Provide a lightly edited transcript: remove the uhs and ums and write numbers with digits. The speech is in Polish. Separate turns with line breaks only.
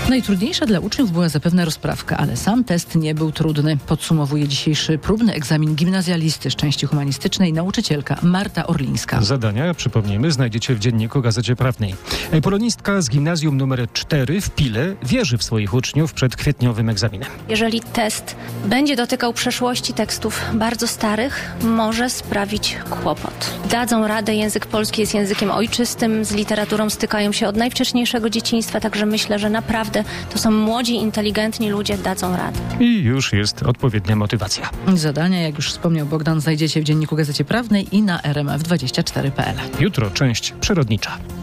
Najtrudniejsza dla uczniów była zapewne rozprawka, ale sam test nie był trudny. Podsumowuje dzisiejszy próbny egzamin gimnazjalisty z części humanistycznej nauczycielka Marta Orlińska.
Zadania, przypomnijmy, znajdziecie w dzienniku Gazecie Prawnej. Polonistka z gimnazjum nr 4 w Pile wierzy w swoich uczniów przed kwietniowym egzaminem.
Jeżeli test będzie dotykał przeszłości tekstów bardzo starych, może sprawić kłopot. Dadzą radę, język polski jest językiem ojczystym, z literaturą stykają się od najwcześniejszego dzieciństwa, także myślę, że naprawdę to są młodzi, inteligentni ludzie, dadzą radę.
I już jest odpowiednia motywacja.
Zadania, jak już wspomniał Bogdan, znajdziecie w dzienniku Gazecie Prawnej i na rmf24.pl.
Jutro część przyrodnicza.